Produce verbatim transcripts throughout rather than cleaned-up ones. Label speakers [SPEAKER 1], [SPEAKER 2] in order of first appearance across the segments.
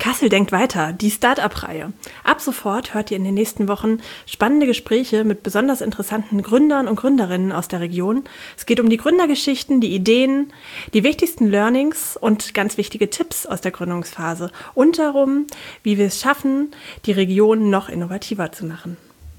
[SPEAKER 1] Kassel denkt weiter, die Start-up-Reihe. Ab sofort hört ihr in den nächsten Wochen spannende Gespräche mit besonders interessanten Gründern und Gründerinnen aus der Region. Es geht um die Gründergeschichten, die Ideen, die wichtigsten Learnings und ganz wichtige Tipps aus der Gründungsphase und darum, wie wir es schaffen, die Region noch innovativer zu machen.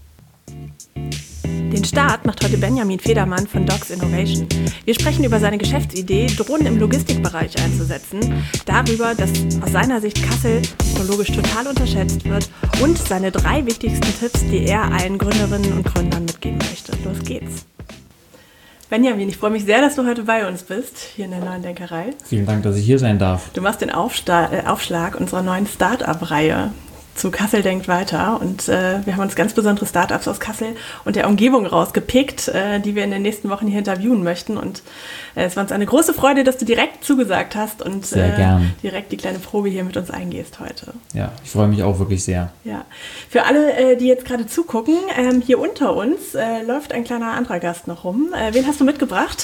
[SPEAKER 1] Den Start macht heute Benjamin Federmann von Docs Innovation. Wir sprechen über seine Geschäftsidee, Drohnen im Logistikbereich einzusetzen, darüber, dass aus seiner Sicht Kassel technologisch total unterschätzt wird und seine drei wichtigsten Tipps, die er allen Gründerinnen und Gründern mitgeben möchte. Los geht's. Benjamin, ich freue mich sehr, dass du heute bei uns bist, hier in der Neuen Denkerei.
[SPEAKER 2] Vielen Dank, dass ich hier sein darf.
[SPEAKER 1] Du machst den Aufsta- äh, Aufschlag unserer neuen Start-up-Reihe zu Kassel denkt weiter und äh, wir haben uns ganz besondere Startups aus Kassel und der Umgebung rausgepickt, äh, die wir in den nächsten Wochen hier interviewen möchten und äh, es war uns eine große Freude, dass du direkt zugesagt hast und
[SPEAKER 2] sehr
[SPEAKER 1] äh,
[SPEAKER 2] gern.
[SPEAKER 1] direkt die kleine Probe hier mit uns eingehst heute.
[SPEAKER 2] Ja, ich freue mich auch wirklich sehr.
[SPEAKER 1] Ja, für alle, äh, die jetzt gerade zugucken, ähm, hier unter uns äh, läuft ein kleiner anderer Gast noch rum. Äh, wen hast du mitgebracht?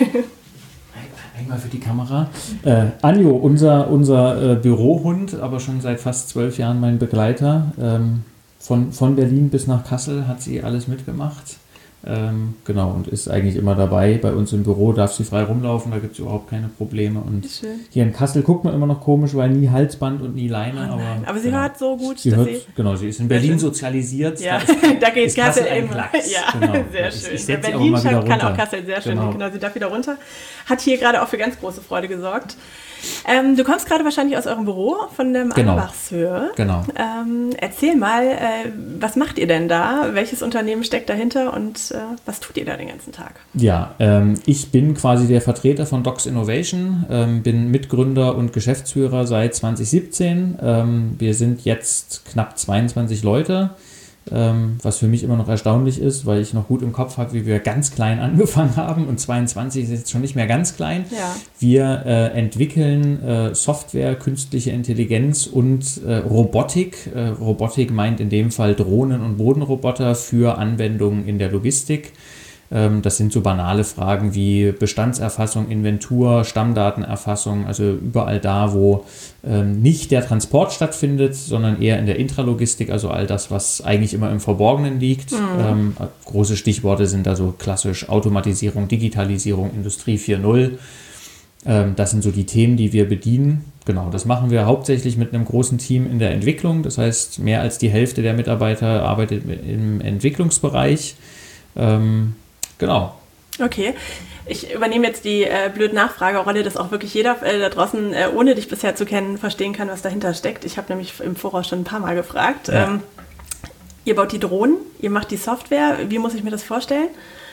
[SPEAKER 2] Einmal für die Kamera. Äh, Anjo, unser, unser äh, Bürohund, aber schon seit fast zwölf Jahren mein Begleiter. Ähm, von, von Berlin bis nach Kassel hat sie alles mitgemacht. Ähm, genau, und ist eigentlich immer dabei. Bei uns im Büro darf sie frei rumlaufen, da gibt es überhaupt keine Probleme. Und hier in Kassel guckt man immer noch komisch, weil nie Halsband und nie Leine.
[SPEAKER 1] Oh
[SPEAKER 2] aber,
[SPEAKER 1] aber sie
[SPEAKER 2] genau.
[SPEAKER 1] hört so gut,
[SPEAKER 2] sie
[SPEAKER 1] dass
[SPEAKER 2] hört,
[SPEAKER 1] sie...
[SPEAKER 2] Genau, sie ist in Berlin sozialisiert.
[SPEAKER 1] Ja,
[SPEAKER 2] da, ist,
[SPEAKER 1] da geht
[SPEAKER 2] ist
[SPEAKER 1] Kassel,
[SPEAKER 2] Kassel
[SPEAKER 1] immer.
[SPEAKER 2] Klacks.
[SPEAKER 1] Ja,
[SPEAKER 2] genau.
[SPEAKER 1] sehr
[SPEAKER 2] Ich,
[SPEAKER 1] schön.
[SPEAKER 2] ich setze
[SPEAKER 1] Berlin
[SPEAKER 2] auch mal wieder
[SPEAKER 1] kann
[SPEAKER 2] runter.
[SPEAKER 1] auch Kassel sehr schön.
[SPEAKER 2] Genau.
[SPEAKER 1] genau, sie darf wieder runter. Hat hier gerade auch für ganz große Freude gesorgt. Ähm, du kommst gerade wahrscheinlich aus eurem Büro von der
[SPEAKER 2] Genau.
[SPEAKER 1] Anbachshöhe.
[SPEAKER 2] Genau.
[SPEAKER 1] Ähm, erzähl mal, äh, was macht ihr denn da? Welches Unternehmen steckt dahinter und äh, was tut ihr da den ganzen Tag?
[SPEAKER 2] Ja, ähm, ich bin quasi der Vertreter von Docs Innovation, ähm, bin Mitgründer und Geschäftsführer seit zwanzig siebzehn. Ähm, wir sind jetzt knapp zweiundzwanzig Leute. Ähm, was für mich immer noch erstaunlich ist, weil ich noch gut im Kopf habe, wie wir ganz klein angefangen haben und zweiundzwanzig ist jetzt schon nicht mehr ganz klein.
[SPEAKER 1] Ja.
[SPEAKER 2] Wir äh, entwickeln äh, Software, künstliche Intelligenz und äh, Robotik. Äh, Robotik meint in dem Fall Drohnen und Bodenroboter für Anwendungen in der Logistik. Ähm, das sind so banale Fragen wie Bestandserfassung, Inventur, Stammdatenerfassung, also überall da, wo ähm, nicht der Transport stattfindet, sondern eher in der Intralogistik, also all das, was eigentlich immer im Verborgenen liegt. Mhm. Ähm, große Stichworte sind da so klassisch Automatisierung, Digitalisierung, Industrie vier Punkt null. Ähm, das sind so die Themen, die wir bedienen. Genau, das machen wir hauptsächlich mit einem großen Team in der Entwicklung. Das heißt, mehr als die Hälfte der Mitarbeiter arbeitet im Entwicklungsbereich. Ähm, Genau.
[SPEAKER 1] Okay. Ich übernehme jetzt die äh, blöde Nachfragerolle, dass auch wirklich jeder äh, da draußen, äh, ohne dich bisher zu kennen, verstehen kann, was dahinter steckt. Ich habe nämlich im Voraus schon ein paar Mal gefragt.
[SPEAKER 2] Ja.
[SPEAKER 1] Ähm, ihr baut die Drohnen, ihr macht die Software. Wie muss ich mir das vorstellen?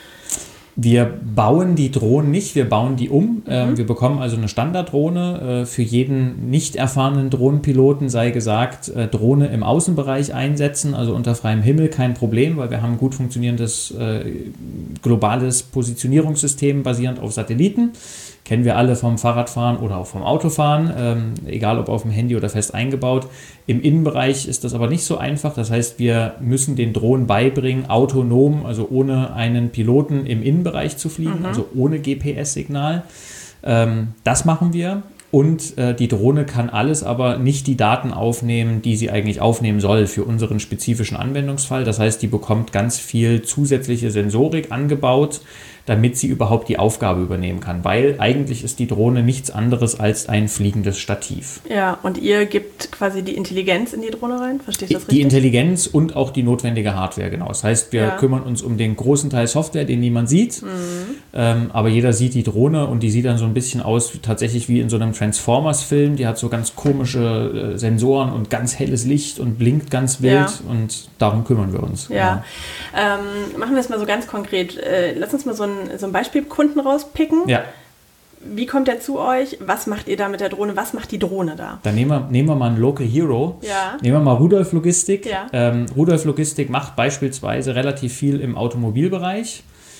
[SPEAKER 2] Wir bauen die Drohnen nicht, wir bauen die um. Mhm. Ähm, wir bekommen also eine Standarddrohne. Äh, für jeden nicht erfahrenen Drohnenpiloten sei gesagt, äh, Drohne im Außenbereich einsetzen, also unter freiem Himmel, kein Problem, weil wir haben ein gut funktionierendes äh, globales Positionierungssystem basierend auf Satelliten. Kennen wir alle vom Fahrradfahren oder auch vom Autofahren, ähm, egal ob auf dem Handy oder fest eingebaut. Im Innenbereich ist das aber nicht so einfach. Das heißt, wir müssen den Drohnen beibringen, autonom, also ohne einen Piloten im Innenbereich zu fliegen, mhm. also ohne G P S-Signal. Ähm, das machen wir. Und äh, die Drohne kann alles, aber nicht die Daten aufnehmen, die sie eigentlich aufnehmen soll für unseren spezifischen Anwendungsfall. Das heißt, die bekommt ganz viel zusätzliche Sensorik angebaut, damit sie überhaupt die Aufgabe übernehmen kann. Weil eigentlich ist die Drohne nichts anderes als ein fliegendes Stativ.
[SPEAKER 1] Ja, und ihr gebt quasi die Intelligenz in die Drohne rein? Verstehe ich das richtig?
[SPEAKER 2] Die Intelligenz und auch die notwendige Hardware, genau. Das heißt, wir ja. kümmern uns um den großen Teil Software, den niemand sieht. Mhm. Ähm, aber jeder sieht die Drohne und die sieht dann so ein bisschen aus, tatsächlich wie in so einem Transformers-Film. Die hat so ganz komische äh, Sensoren und ganz helles Licht und blinkt ganz wild. Ja. Und darum kümmern wir uns.
[SPEAKER 1] Ja. ja. Ähm, machen wir es mal so ganz konkret. Äh, lass uns mal so ein so ein Beispielkunden rauspicken.
[SPEAKER 2] Ja.
[SPEAKER 1] Wie kommt der zu euch? Was macht ihr da mit der Drohne? Was macht die Drohne da?
[SPEAKER 2] Dann nehmen wir, nehmen wir mal einen Local Hero.
[SPEAKER 1] Ja.
[SPEAKER 2] Nehmen wir mal Rudolf Logistik.
[SPEAKER 1] Ja.
[SPEAKER 2] Ähm, Rudolf Logistik macht beispielsweise relativ viel im Automobilbereich.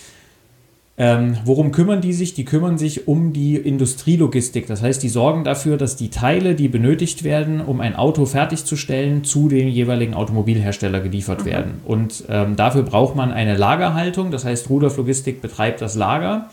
[SPEAKER 2] Ähm, worum kümmern die sich? Die kümmern sich um die Industrielogistik. Das heißt, die sorgen dafür, dass die Teile, die benötigt werden, um ein Auto fertigzustellen, zu dem jeweiligen Automobilhersteller geliefert mhm. werden. Und ähm, dafür braucht man eine Lagerhaltung. Das heißt, Rudolf Logistik betreibt das Lager.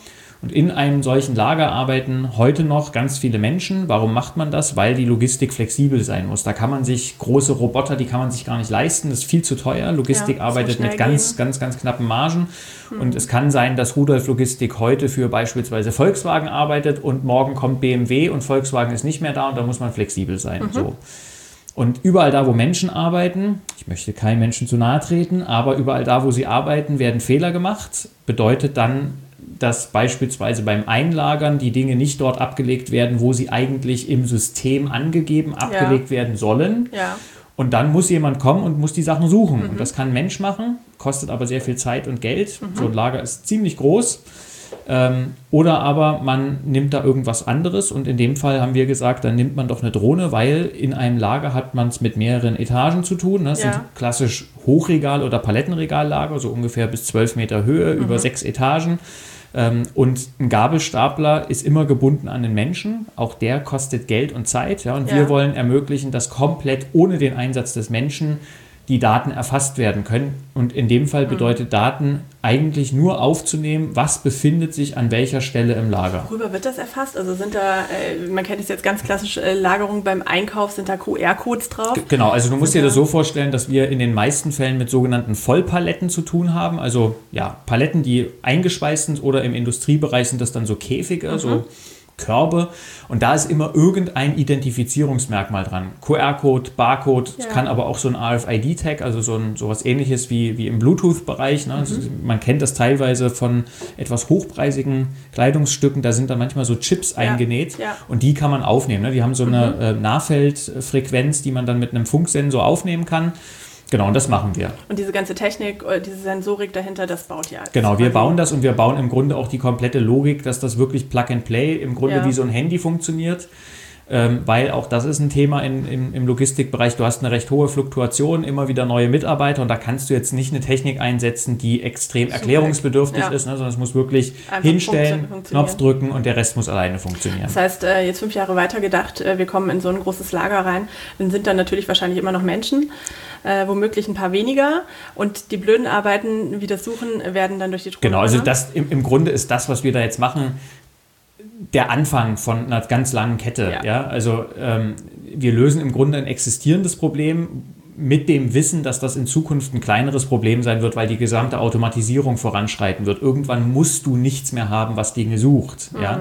[SPEAKER 2] Und in einem solchen Lager arbeiten heute noch ganz viele Menschen. Warum macht man das? Weil die Logistik flexibel sein muss. Da kann man sich große Roboter, die kann man sich gar nicht leisten. Das ist viel zu teuer. Logistik ja, arbeitet mit ganz, ganz, ganz knappen Margen. Mhm. Und es kann sein, dass Rudolf Logistik heute für beispielsweise Volkswagen arbeitet und morgen kommt B M W und Volkswagen ist nicht mehr da und da muss man flexibel sein. Mhm. So. Und überall da, wo Menschen arbeiten, ich möchte keinem Menschen zu nahe treten, aber überall da, wo sie arbeiten, werden Fehler gemacht. Bedeutet dann, dass beispielsweise beim Einlagern die Dinge nicht dort abgelegt werden, wo sie eigentlich im System angegeben abgelegt ja. werden sollen. Ja. Und dann muss jemand kommen und muss die Sachen suchen. Mhm. Und das kann ein Mensch machen, kostet aber sehr viel Zeit und Geld. Mhm. So ein Lager ist ziemlich groß. Ähm, oder aber man nimmt da irgendwas anderes und in dem Fall haben wir gesagt, dann nimmt man doch eine Drohne, weil in einem Lager hat man es mit mehreren Etagen zu tun. Das ja. sind klassisch Hochregal- oder Palettenregallager, so ungefähr bis zwölf Meter Höhe, mhm. über sechs Etagen. Ähm, und ein Gabelstapler ist immer gebunden an den Menschen. Auch der kostet Geld und Zeit. Ja, und ja. wir wollen ermöglichen, dass komplett ohne den Einsatz des Menschen die Daten erfasst werden können. Und in dem Fall bedeutet mhm. Daten eigentlich nur aufzunehmen, was befindet sich an welcher Stelle im Lager.
[SPEAKER 1] Worüber wird das erfasst? Also sind da, äh, man kennt es jetzt ganz klassisch, äh, Lagerung beim Einkauf, sind da Q R-Codes drauf? G-
[SPEAKER 2] genau, also du musst dir das so vorstellen, dass wir in den meisten Fällen mit sogenannten Vollpaletten zu tun haben. Also ja, Paletten, die eingeschweißt sind oder im Industriebereich sind das dann so Käfige, mhm. so Körbe und da ist immer irgendein Identifizierungsmerkmal dran. Q R-Code, Barcode, ja. kann aber auch so ein R F I D-Tag, also so ein sowas ähnliches wie, wie im Bluetooth-Bereich. Ne? Mhm. Also man kennt das teilweise von etwas hochpreisigen Kleidungsstücken, da sind dann manchmal so Chips ja. eingenäht ja. und die kann man aufnehmen. Ne? Die haben so eine mhm. äh, Nahfeldfrequenz, die man dann mit einem Funksensor aufnehmen kann. Genau, und das machen wir.
[SPEAKER 1] Und diese ganze Technik, diese Sensorik dahinter, das baut ihr alles.
[SPEAKER 2] Genau, wir bauen das und wir bauen im Grunde auch die komplette Logik, dass das wirklich Plug and Play im Grunde ja. wie so ein Handy funktioniert. Ähm, weil auch das ist ein Thema in, in, im Logistikbereich. Du hast eine recht hohe Fluktuation, immer wieder neue Mitarbeiter und da kannst du jetzt nicht eine Technik einsetzen, die extrem Super. erklärungsbedürftig ja. ist, ne, sondern es muss wirklich Einfach hinstellen, Knopf drücken und der Rest muss alleine funktionieren.
[SPEAKER 1] Das heißt, äh, jetzt fünf Jahre weiter gedacht, äh, wir kommen in so ein großes Lager rein, dann sind da natürlich wahrscheinlich immer noch Menschen, äh, womöglich ein paar weniger und die blöden Arbeiten, wie das Suchen, werden dann durch die Drohne.
[SPEAKER 2] Genau, also das im, im Grunde ist das, was wir da jetzt machen, der Anfang von einer ganz langen Kette. Ja. Ja? Also ähm, wir lösen im Grunde ein existierendes Problem mit dem Wissen, dass das in Zukunft ein kleineres Problem sein wird, weil die gesamte Automatisierung voranschreiten wird. Irgendwann musst du nichts mehr haben, was Dinge sucht. Mhm. Ja?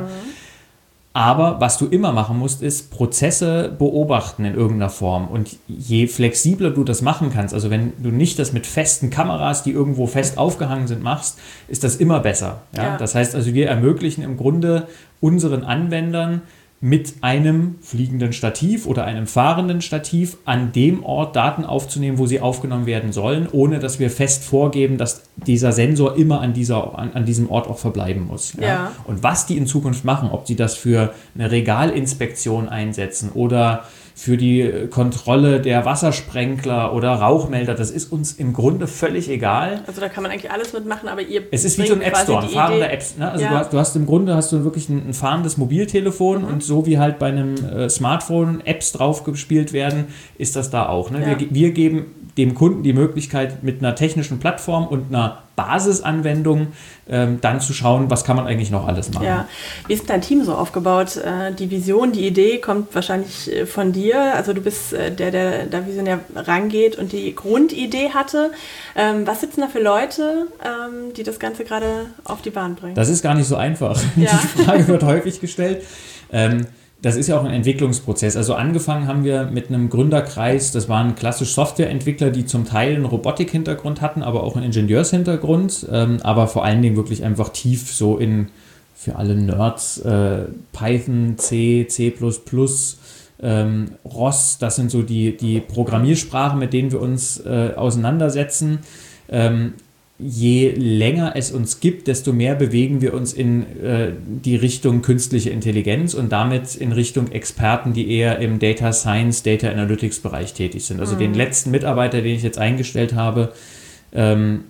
[SPEAKER 2] Aber was du immer machen musst, ist Prozesse beobachten in irgendeiner Form. Und je flexibler du das machen kannst, also wenn du nicht das mit festen Kameras, die irgendwo fest aufgehangen sind, machst, ist das immer besser. Ja? Ja. Das heißt also, wir ermöglichen im Grunde unseren Anwendern mit einem fliegenden Stativ oder einem fahrenden Stativ an dem Ort Daten aufzunehmen, wo sie aufgenommen werden sollen, ohne dass wir fest vorgeben, dass dieser Sensor immer an, dieser, an, an diesem Ort auch verbleiben muss. Ja? Ja. Und was die in Zukunft machen, ob sie das für eine Regalinspektion einsetzen oder für die Kontrolle der Wassersprenkler oder Rauchmelder, das ist uns im Grunde völlig egal.
[SPEAKER 1] Also da kann man eigentlich alles mitmachen, aber ihr
[SPEAKER 2] Es ist wie so ein App Store, ein fahrender App. Ne? Also ja. du, hast, du hast im Grunde hast du wirklich ein, ein fahrendes Mobiltelefon mhm. und so wie halt bei einem äh, Smartphone Apps draufgespielt werden, ist das da auch. Ne? Ja. Wir, wir geben dem Kunden die Möglichkeit, mit einer technischen Plattform und einer Basisanwendung ähm, dann zu schauen, was kann man eigentlich noch alles machen.
[SPEAKER 1] Ja. Wie ist dein Team so aufgebaut? Äh, die Vision, die Idee kommt wahrscheinlich äh, von dir. Also du bist äh, der, der da visionär rangeht und die Grundidee hatte. Ähm, was sitzen da für Leute, ähm, die das Ganze gerade auf die Bahn bringen?
[SPEAKER 2] Das ist gar nicht so einfach. Ja. Die Frage wird häufig gestellt. Ähm, Das ist ja auch ein Entwicklungsprozess. Also angefangen haben wir mit einem Gründerkreis, das waren klassisch Softwareentwickler, die zum Teil einen Robotik-Hintergrund hatten, aber auch einen Ingenieurshintergrund, ähm, aber vor allen Dingen wirklich einfach tief so in, für alle Nerds, äh, Python, C, C plus plus, ähm, R O S, das sind so die, die Programmiersprachen, mit denen wir uns äh, auseinandersetzen. Ähm, Je länger es uns gibt, desto mehr bewegen wir uns in äh, die Richtung künstliche Intelligenz und damit in Richtung Experten, die eher im Data Science, Data Analytics Bereich tätig sind. Also mhm. den letzten Mitarbeiter, den ich jetzt eingestellt habe, ähm,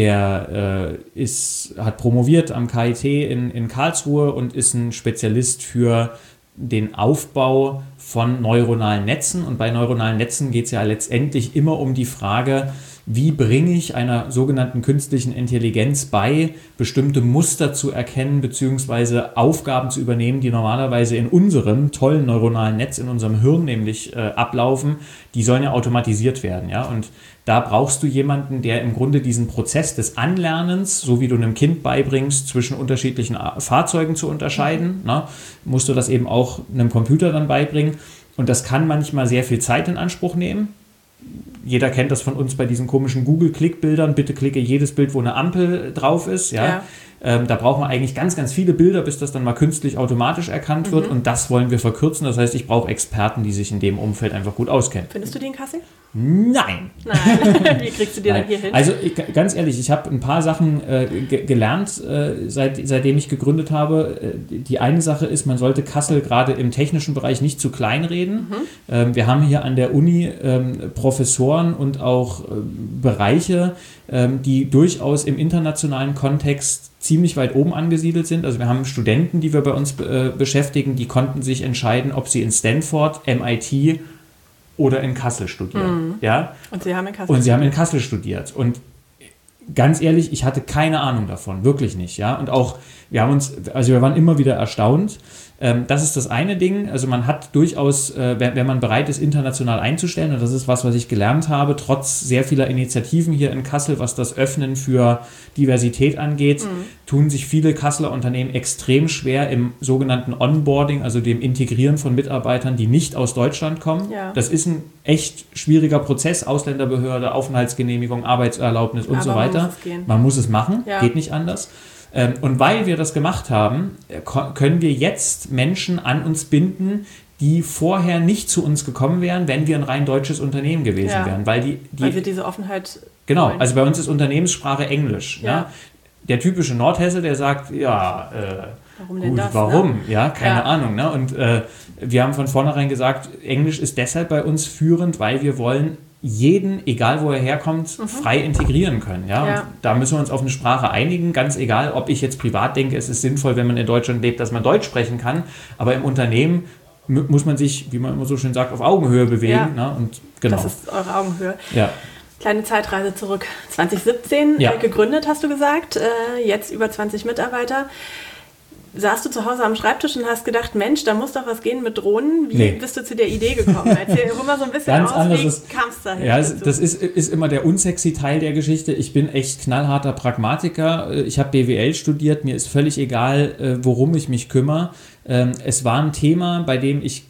[SPEAKER 2] der äh, ist, hat promoviert am K I T in, in Karlsruhe und ist ein Spezialist für den Aufbau von neuronalen Netzen. Und bei neuronalen Netzen geht es ja letztendlich immer um die Frage, wie bringe ich einer sogenannten künstlichen Intelligenz bei, bestimmte Muster zu erkennen bzw. Aufgaben zu übernehmen, die normalerweise in unserem tollen neuronalen Netz, in unserem Hirn nämlich äh, ablaufen, die sollen ja automatisiert werden. Ja? Und da brauchst du jemanden, der im Grunde diesen Prozess des Anlernens, so wie du einem Kind beibringst, zwischen unterschiedlichen Fahrzeugen zu unterscheiden, mhm. ne, musst du das eben auch einem Computer dann beibringen. Und das kann manchmal sehr viel Zeit in Anspruch nehmen. Jeder kennt das von uns bei diesen komischen Google-Klick-Bildern. Bitte klicke jedes Bild, wo eine Ampel drauf ist. Ja? Ja. Ähm, da braucht man eigentlich ganz, ganz viele Bilder, bis das dann mal künstlich automatisch erkannt mhm. wird. Und das wollen wir verkürzen. Das heißt, ich brauche Experten, die sich in dem Umfeld einfach gut auskennen.
[SPEAKER 1] Findest du die in Kassel?
[SPEAKER 2] Nein.
[SPEAKER 1] Nein. Wie kriegst du dir dann hier hin?
[SPEAKER 2] Also ich, ganz ehrlich, ich habe ein paar Sachen äh, ge- gelernt, äh, seit, seitdem ich gegründet habe. Die eine Sache ist, man sollte Kassel gerade im technischen Bereich nicht zu klein reden. Mhm. Ähm, wir haben hier an der Uni ähm, Professoren und auch äh, Bereiche, ähm, die durchaus im internationalen Kontext ziemlich weit oben angesiedelt sind. Also wir haben Studenten, die wir bei uns äh, beschäftigen, die konnten sich entscheiden, ob sie in Stanford, M I T oder in Kassel studieren. Mhm. Ja?
[SPEAKER 1] Und Sie haben in Kassel
[SPEAKER 2] Und Sie haben in Kassel studiert. Und ganz ehrlich, ich hatte keine Ahnung davon, wirklich nicht. Ja? Und auch, wir haben uns, also wir waren immer wieder erstaunt. Ähm, das ist das eine Ding. Also man hat durchaus, äh, wenn, wenn man bereit ist, international einzustellen, und das ist was, was ich gelernt habe, trotz sehr vieler Initiativen hier in Kassel, was das Öffnen für Diversität angeht, mhm. tun sich viele Kasseler Unternehmen extrem schwer im sogenannten Onboarding, also dem Integrieren von Mitarbeitern, die nicht aus Deutschland kommen. Ja. Das ist ein echt schwieriger Prozess, Ausländerbehörde, Aufenthaltsgenehmigung, Arbeitserlaubnis und Aber so weiter. Man muss es, gehen. Man muss es machen, ja. Geht nicht anders. Und weil wir das gemacht haben, können wir jetzt Menschen an uns binden, die vorher nicht zu uns gekommen wären, wenn wir ein rein deutsches Unternehmen gewesen ja. wären. Weil, die, die,
[SPEAKER 1] weil wir diese Offenheit
[SPEAKER 2] Genau,
[SPEAKER 1] wollen.
[SPEAKER 2] Also bei uns ist Unternehmenssprache Englisch. Ja. Ja? Der typische Nordhesse, der sagt, ja, äh,
[SPEAKER 1] warum denn
[SPEAKER 2] gut,
[SPEAKER 1] das?
[SPEAKER 2] Warum?
[SPEAKER 1] Ne?
[SPEAKER 2] Ja, keine ja. Ahnung. Ne? Und äh, wir haben von vornherein gesagt, Englisch ist deshalb bei uns führend, weil wir wollen jeden, egal wo er herkommt, mhm. frei integrieren können. Ja? Ja. Und da müssen wir uns auf eine Sprache einigen, ganz egal, ob ich jetzt privat denke, es ist sinnvoll, wenn man in Deutschland lebt, dass man Deutsch sprechen kann, aber im Unternehmen m- muss man sich, wie man immer so schön sagt, auf Augenhöhe bewegen.
[SPEAKER 1] Ja.
[SPEAKER 2] Ne? Und genau.
[SPEAKER 1] Das ist eure Augenhöhe.
[SPEAKER 2] Ja.
[SPEAKER 1] Kleine Zeitreise zurück. zwanzig siebzehn ja. äh, gegründet, hast du gesagt, äh, jetzt über zwanzig Mitarbeiter. Saßt du zu Hause am Schreibtisch und hast gedacht, Mensch, da muss doch was gehen mit Drohnen. Wie nee. bist du zu der Idee gekommen? Erzähl mal so ein bisschen
[SPEAKER 2] Ganz
[SPEAKER 1] aus,
[SPEAKER 2] anders
[SPEAKER 1] wie kam es dahin?
[SPEAKER 2] Ja, das, das ist, ist immer der unsexy Teil der Geschichte. Ich bin echt knallharter Pragmatiker. Ich habe B W L studiert. Mir ist völlig egal, worum ich mich kümmere. Es war ein Thema, bei dem ich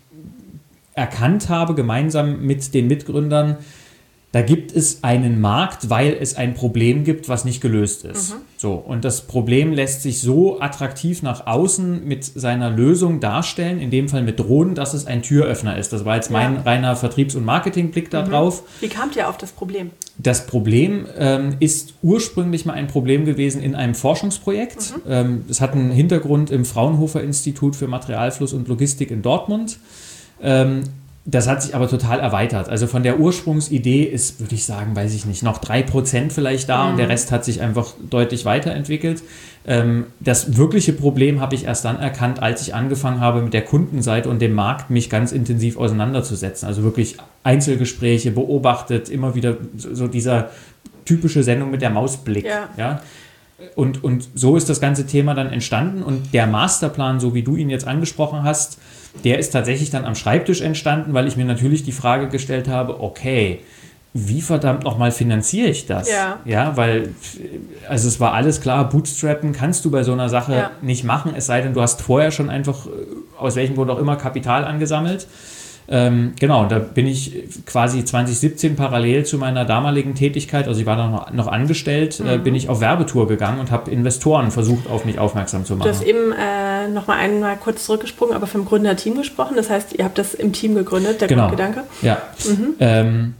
[SPEAKER 2] erkannt habe, gemeinsam mit den Mitgründern, da gibt es einen Markt, weil es ein Problem gibt, was nicht gelöst ist. Mhm. So, und das Problem lässt sich so attraktiv nach außen mit seiner Lösung darstellen, in dem Fall mit Drohnen, dass es ein Türöffner ist. Das war jetzt mein ja. reiner Vertriebs- und Marketingblick da mhm. drauf.
[SPEAKER 1] Wie kamt ihr auf das Problem?
[SPEAKER 2] Das Problem ähm, ist ursprünglich mal ein Problem gewesen in einem Forschungsprojekt. Mhm. Ähm, es hat einen Hintergrund im Fraunhofer Institut für Materialfluss und Logistik in Dortmund. Ähm, Das hat sich aber total erweitert. Also von der Ursprungsidee ist, würde ich sagen, weiß ich nicht, noch drei Prozent vielleicht da mhm. und der Rest hat sich einfach deutlich weiterentwickelt. Ähm, das wirkliche Problem habe ich erst dann erkannt, als ich angefangen habe, mit der Kundenseite und dem Markt mich ganz intensiv auseinanderzusetzen. Also wirklich Einzelgespräche beobachtet, immer wieder so dieser typische Sendung mit der Mausblick. Ja. Ja? Und, und so ist das ganze Thema dann entstanden und der Masterplan, so wie du ihn jetzt angesprochen hast, der ist tatsächlich dann am Schreibtisch entstanden, weil ich mir natürlich die Frage gestellt habe, okay, wie verdammt nochmal finanziere ich das?
[SPEAKER 1] Ja.
[SPEAKER 2] Ja, weil, also es war alles klar, Bootstrappen kannst du bei so einer Sache ja. nicht machen, es sei denn, du hast vorher schon einfach, aus welchem Grund auch immer, Kapital angesammelt. Ähm, genau, da bin ich quasi zwanzig siebzehn parallel zu meiner damaligen Tätigkeit, also ich war noch, noch angestellt, mhm. äh, bin ich auf Werbetour gegangen und habe Investoren versucht, auf mich aufmerksam zu machen.
[SPEAKER 1] Du hast eben äh, noch mal einmal kurz zurückgesprungen, aber vom Gründerteam gesprochen, das heißt, ihr habt das im Team gegründet, der
[SPEAKER 2] genau.
[SPEAKER 1] Grundgedanke?
[SPEAKER 2] Ja, mhm. ähm,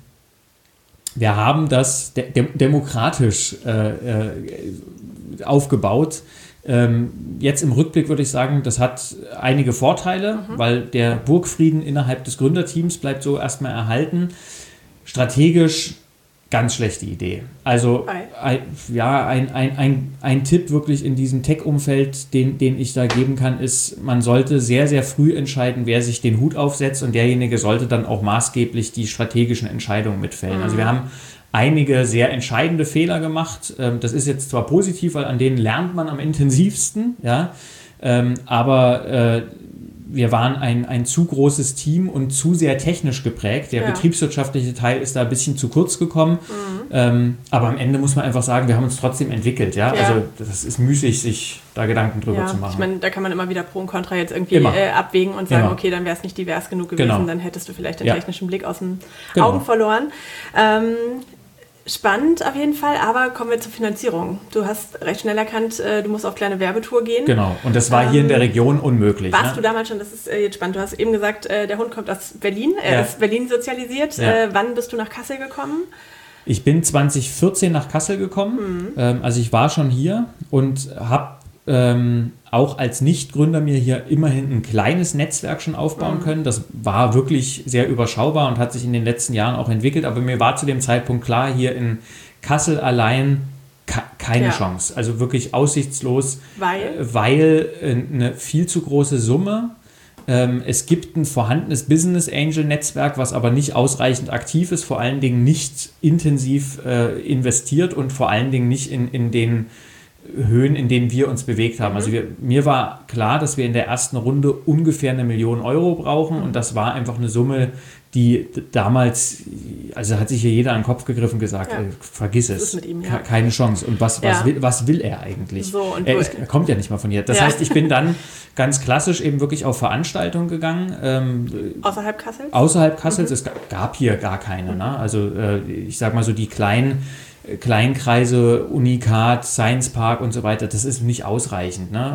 [SPEAKER 2] wir haben das de- de- demokratisch äh, äh, aufgebaut. Ähm, jetzt im Rückblick würde ich sagen, das hat einige Vorteile, mhm. weil der Burgfrieden innerhalb des Gründerteams bleibt so erstmal erhalten. Strategisch ganz schlechte Idee. Also ein, ja, ein, ein, ein, ein Tipp wirklich in diesem Tech-Umfeld, den, den ich da geben kann, ist, man sollte sehr, sehr früh entscheiden, wer sich den Hut aufsetzt und derjenige sollte dann auch maßgeblich die strategischen Entscheidungen mitfällen. Mhm. Also wir haben einige sehr entscheidende Fehler gemacht. Ähm, das ist jetzt zwar positiv, weil an denen lernt man am intensivsten, ja, ähm, aber äh, wir waren ein, ein zu großes Team und zu sehr technisch geprägt. Der ja. betriebswirtschaftliche Teil ist da ein bisschen zu kurz gekommen. Mhm. Ähm, aber am Ende muss man einfach sagen, wir haben uns trotzdem entwickelt. Ja? Ja. Also das ist müßig, sich da Gedanken drüber ja. zu machen.
[SPEAKER 1] Ich meine, da kann man immer wieder Pro und Contra jetzt irgendwie äh, abwägen und sagen, immer. okay, dann wäre es nicht divers genug gewesen, genau. dann hättest du vielleicht den ja. technischen Blick aus den genau. Augen verloren. Ähm, Spannend auf jeden Fall, aber kommen wir zur Finanzierung. Du hast recht schnell erkannt, du musst auf kleine Werbetour gehen.
[SPEAKER 2] Genau, und das war ähm, hier in der Region unmöglich.
[SPEAKER 1] Warst
[SPEAKER 2] ne?
[SPEAKER 1] du damals schon, das ist jetzt spannend, du hast eben gesagt, der Hund kommt aus Berlin, er ja. ist Berlin sozialisiert. Ja. Wann bist du nach Kassel gekommen?
[SPEAKER 2] Ich bin zwanzig vierzehn nach Kassel gekommen, mhm. also ich war schon hier und habe ähm, auch als Nichtgründer mir hier immerhin ein kleines Netzwerk schon aufbauen mhm. können. Das war wirklich sehr überschaubar und hat sich in den letzten Jahren auch entwickelt. Aber mir war zu dem Zeitpunkt klar, hier in Kassel allein ka- keine ja. Chance. Also wirklich aussichtslos,
[SPEAKER 1] weil,
[SPEAKER 2] äh, weil äh, eine viel zu große Summe. Ähm, es gibt ein vorhandenes Business Angel Netzwerk, was aber nicht ausreichend aktiv ist, vor allen Dingen nicht intensiv äh, investiert und vor allen Dingen nicht in, in den Höhen, in denen wir uns bewegt haben. Mhm. Also wir, mir war klar, dass wir in der ersten Runde ungefähr eine Million Euro brauchen mhm. und das war einfach eine Summe, die damals, also hat sich hier jeder an den Kopf gegriffen und gesagt, ja. äh, vergiss es, ist mit ihm, ja. keine Chance. Und was, was, ja. will, was will er eigentlich?
[SPEAKER 1] So, und
[SPEAKER 2] er, ist, er kommt ja nicht mal von hier. Das ja. heißt, ich bin dann ganz klassisch eben wirklich auf Veranstaltungen gegangen. Ähm,
[SPEAKER 1] außerhalb Kassels?
[SPEAKER 2] Außerhalb Kassels, mhm. es gab hier gar keine. Mhm. Ne? Also äh, ich sag mal so die kleinen Kleinkreise, Unikat, Science Park und so weiter, das ist nicht ausreichend. Ne?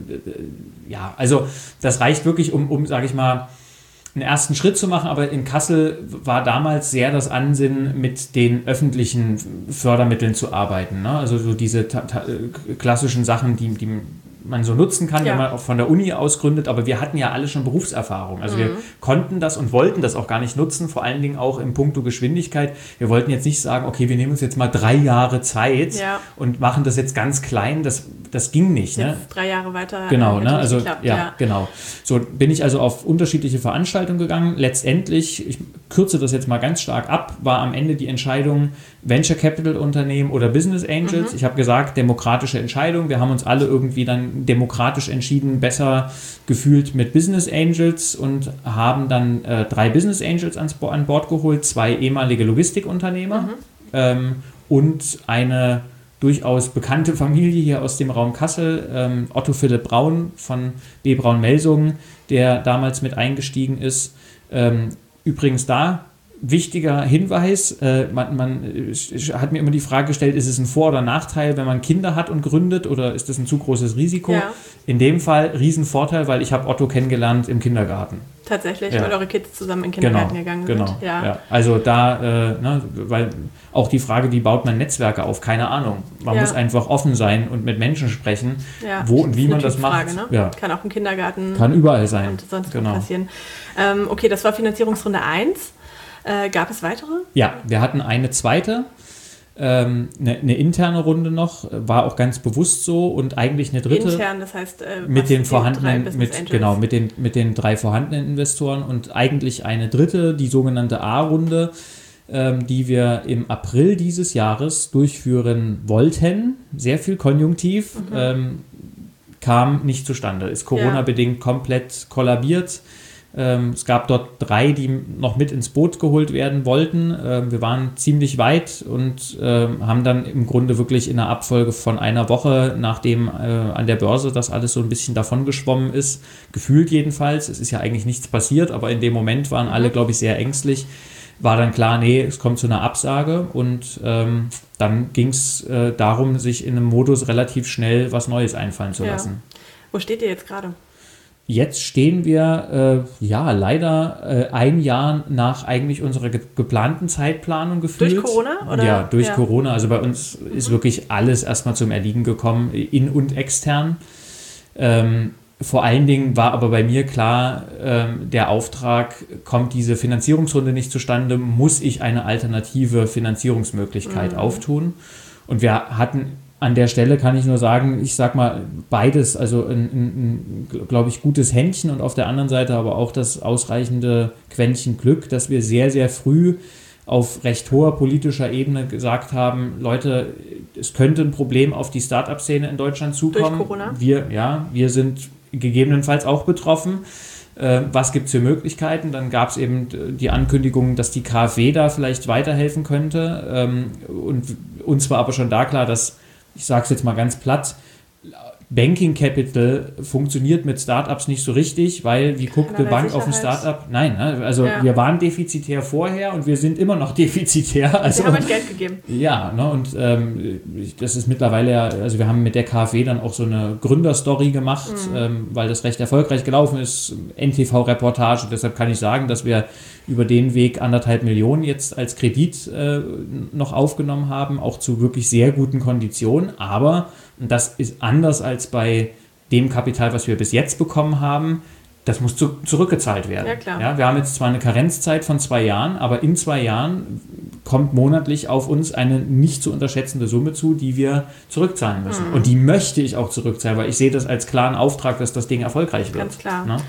[SPEAKER 2] Ja, also das reicht wirklich, um, um sage ich mal, einen ersten Schritt zu machen, aber in Kassel war damals sehr das Ansinnen, mit den öffentlichen Fördermitteln zu arbeiten. Ne? Also so diese ta- ta- klassischen Sachen, die, die man so nutzen kann, ja. wenn man auch von der Uni aus gründet, aber wir hatten ja alle schon Berufserfahrung. Also mhm. wir konnten das und wollten das auch gar nicht nutzen, vor allen Dingen auch im Puncto Geschwindigkeit. Wir wollten jetzt nicht sagen, okay, wir nehmen uns jetzt mal drei Jahre Zeit ja. und machen das jetzt ganz klein. Das, das ging nicht.
[SPEAKER 1] Jetzt
[SPEAKER 2] ne?
[SPEAKER 1] drei Jahre weiter.
[SPEAKER 2] Genau, ne? also geklappt, ja, ja, genau. So bin ich also auf unterschiedliche Veranstaltungen gegangen. Letztendlich, ich kürze das jetzt mal ganz stark ab, war am Ende die Entscheidung, Venture Capital Unternehmen oder Business Angels. Mhm. Ich habe gesagt, demokratische Entscheidung. Wir haben uns alle irgendwie dann demokratisch entschieden, besser gefühlt mit Business Angels und haben dann äh, drei Business Angels ans, an Bord geholt, zwei ehemalige Logistikunternehmer mhm. ähm, und eine durchaus bekannte Familie hier aus dem Raum Kassel, ähm, Otto Philipp Braun von B. Braun Melsungen, der damals mit eingestiegen ist. Ähm, übrigens da wichtiger Hinweis, äh, man, man äh, hat mir immer die Frage gestellt, ist es ein Vor- oder Nachteil, wenn man Kinder hat und gründet oder ist das ein zu großes Risiko? Ja. In dem Fall Riesenvorteil, weil ich habe Otto kennengelernt im Kindergarten.
[SPEAKER 1] Tatsächlich,
[SPEAKER 2] ja.
[SPEAKER 1] weil eure Kids zusammen in den Kindergarten
[SPEAKER 2] genau,
[SPEAKER 1] gegangen
[SPEAKER 2] genau,
[SPEAKER 1] sind. Ja.
[SPEAKER 2] Ja. Also da, äh, ne, weil auch die Frage, wie baut man Netzwerke auf? Keine Ahnung. Man ja. muss einfach offen sein und mit Menschen sprechen, ja. wo und wie man das macht.
[SPEAKER 1] Ne?
[SPEAKER 2] Ja.
[SPEAKER 1] Kann auch im Kindergarten.
[SPEAKER 2] Kann überall sein.
[SPEAKER 1] Und sonst
[SPEAKER 2] genau.
[SPEAKER 1] passieren. Ähm, okay, das war Finanzierungsrunde eins. Äh, gab es weitere?
[SPEAKER 2] Ja, wir hatten eine zweite, ähm, eine, eine interne Runde noch, war auch ganz bewusst so und eigentlich eine dritte.
[SPEAKER 1] Intern, das heißt äh,
[SPEAKER 2] mit den vorhandenen, mit, genau, mit den, mit den drei vorhandenen Investoren und eigentlich eine dritte, die sogenannte A-Runde, ähm, die wir im April dieses Jahres durchführen wollten. Sehr viel Konjunktiv, mhm. ähm, kam nicht zustande, ist Corona-bedingt ja. komplett kollabiert. Ähm, es gab dort drei, die noch mit ins Boot geholt werden wollten. Ähm, wir waren ziemlich weit und ähm, haben dann im Grunde wirklich in einer Abfolge von einer Woche, nachdem äh, an der Börse das alles so ein bisschen davongeschwommen ist, gefühlt jedenfalls, es ist ja eigentlich nichts passiert, aber in dem Moment waren alle, glaube ich, sehr ängstlich, war dann klar, nee, es kommt zu einer Absage und ähm, dann ging es äh, darum, sich in einem Modus relativ schnell was Neues einfallen zu lassen.
[SPEAKER 1] Ja. Wo steht ihr jetzt gerade?
[SPEAKER 2] Jetzt stehen wir, äh, ja, leider äh, ein Jahr nach eigentlich unserer ge- geplanten Zeitplanung gefühlt.
[SPEAKER 1] Durch Corona? Oder?
[SPEAKER 2] Ja, durch
[SPEAKER 1] ja.
[SPEAKER 2] Corona. Also bei uns mhm. ist wirklich alles erstmal zum Erliegen gekommen, in- und extern. Ähm, vor allen Dingen war aber bei mir klar, ähm, der Auftrag, kommt diese Finanzierungsrunde nicht zustande, muss ich eine alternative Finanzierungsmöglichkeit mhm. auftun. Und wir hatten an der Stelle, kann ich nur sagen, ich sag mal beides, also ein, ein, ein glaube ich, gutes Händchen und auf der anderen Seite aber auch das ausreichende Quäntchen Glück, dass wir sehr, sehr früh auf recht hoher politischer Ebene gesagt haben, Leute, es könnte ein Problem auf die Start-up-Szene in Deutschland zukommen.
[SPEAKER 1] Durch Corona?
[SPEAKER 2] Wir, ja, wir sind gegebenenfalls auch betroffen. Äh, was gibt es für Möglichkeiten? Dann gab es eben die Ankündigung, dass die KfW da vielleicht weiterhelfen könnte. Ähm, und uns war aber schon da klar, dass, ich sage es jetzt mal ganz platt, Banking Capital funktioniert mit Startups nicht so richtig, weil wie guckt eine Bank auf ein Startup? Nein, ne? Also ja. wir waren defizitär vorher und wir sind immer noch defizitär. Also,
[SPEAKER 1] wir haben euch Geld gegeben.
[SPEAKER 2] Ja, ne? Und ähm, das ist mittlerweile ja, also wir haben mit der KfW dann auch so eine Gründerstory gemacht, mhm. ähm, weil das recht erfolgreich gelaufen ist, N T V-Reportage. Deshalb kann ich sagen, dass wir über den Weg anderthalb Millionen jetzt als Kredit äh, noch aufgenommen haben, auch zu wirklich sehr guten Konditionen, aber und das ist anders als bei dem Kapital, was wir bis jetzt bekommen haben. Das muss zu, zurückgezahlt werden.
[SPEAKER 1] Ja, klar.
[SPEAKER 2] Ja, wir haben jetzt zwar eine Karenzzeit von zwei Jahren, aber in zwei Jahren kommt monatlich auf uns eine nicht zu unterschätzende Summe zu, die wir zurückzahlen müssen. Mhm. Und die möchte ich auch zurückzahlen, weil ich sehe das als klaren Auftrag, dass das Ding erfolgreich wird.
[SPEAKER 1] Ganz klar.
[SPEAKER 2] Na?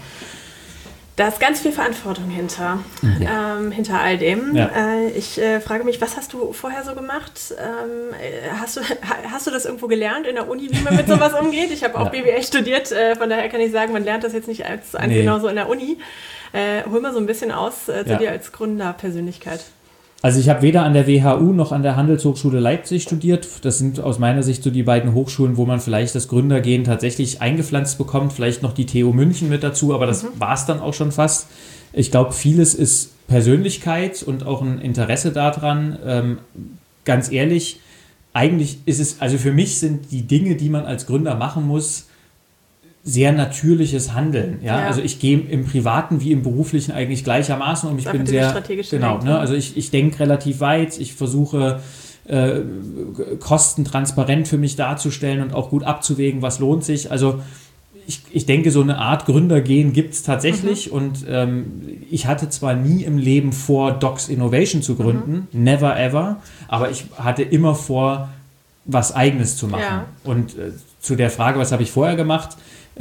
[SPEAKER 1] Da ist ganz viel Verantwortung hinter, ja. ähm, hinter all dem. Ja. Äh, ich äh, frage mich, was hast du vorher so gemacht? Ähm, hast, du, hast du das irgendwo gelernt in der Uni, wie man mit sowas umgeht? Ich habe auch ja. B W L studiert, äh, von daher kann ich sagen, man lernt das jetzt nicht als eins nee. genauso in der Uni. Äh, hol mal so ein bisschen aus äh, zu ja. dir als Gründerpersönlichkeit.
[SPEAKER 2] Also ich habe weder an der W H U noch an der Handelshochschule Leipzig studiert. Das sind aus meiner Sicht so die beiden Hochschulen, wo man vielleicht das Gründergehen tatsächlich eingepflanzt bekommt. Vielleicht noch die T U München mit dazu, aber das mhm. war es dann auch schon fast. Ich glaube, vieles ist Persönlichkeit und auch ein Interesse daran. Ähm, ganz ehrlich, eigentlich ist es, also für mich sind die Dinge, die man als Gründer machen muss, sehr natürliches Handeln. Ja? Ja. Also ich gehe im Privaten wie im Beruflichen eigentlich gleichermaßen um. Ich bin sehr, genau, ne? Also ich, ich denke relativ weit, ich versuche äh, Kosten transparent für mich darzustellen und auch gut abzuwägen, was lohnt sich. Also ich, ich denke, so eine Art Gründergehen gibt es tatsächlich mhm. und ähm, ich hatte zwar nie im Leben vor, Docs Innovation zu gründen, mhm. never ever, aber ich hatte immer vor, was Eigenes zu machen. Ja. Und äh, zu der Frage, was habe ich vorher gemacht?